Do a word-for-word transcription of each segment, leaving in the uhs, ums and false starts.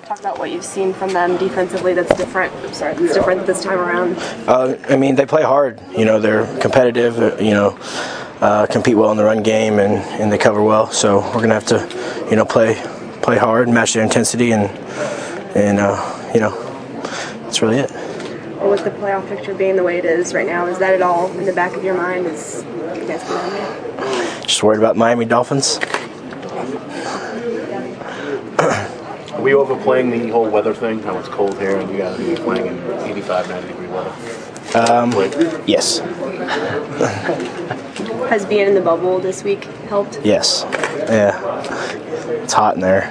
Talk about what you've seen from them defensively that's different. I'm sorry, that's different this time around. Uh, I mean, they play hard. You know, they're competitive. You know, uh, compete well in the run game, and, and they cover well. So we're gonna have to, you know, play play hard, match their intensity, and and uh, you know, that's really it. Well, with the playoff picture being the way it is right now, is that at all in the back of your mind? Is you guys get on there? Just worried about Miami Dolphins. Are we overplaying the whole weather thing? How it's cold here, and you guys are playing in eighty-five, ninety degree weather. Um, yes. Has being in the bubble this week helped? Yes. Yeah. It's hot in there.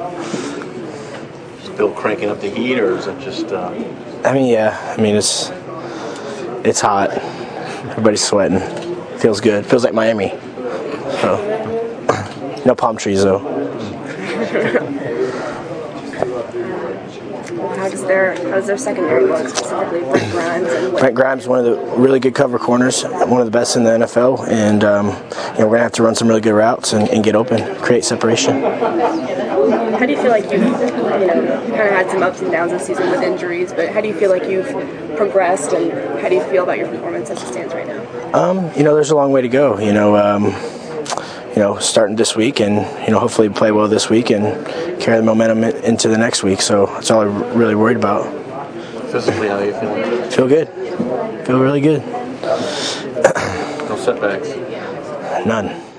Still cranking up the heat, or is it just? Uh... I mean, yeah. I mean, it's it's hot. Everybody's sweating. Feels good. Feels like Miami. So. No palm trees though. How does their how does their secondary look, specifically Brent Grimes? And Brent Grimes, one of the really good cover corners, one of the best in the N F L, and um, you know, we're gonna have to run some really good routes and, and get open, create separation. How do you feel like you've, you know, you kind of had some ups and downs this season with injuries, but how do you feel like you've progressed, and how do you feel about your performance as it stands right now? Um, you know, there's a long way to go. You know. Um, You know, starting this week, and you know, hopefully play well this week and carry the momentum into the next week. So that's all I'm really worried about. Physically, how are you feeling? Feel good. Feel really good. No setbacks. None.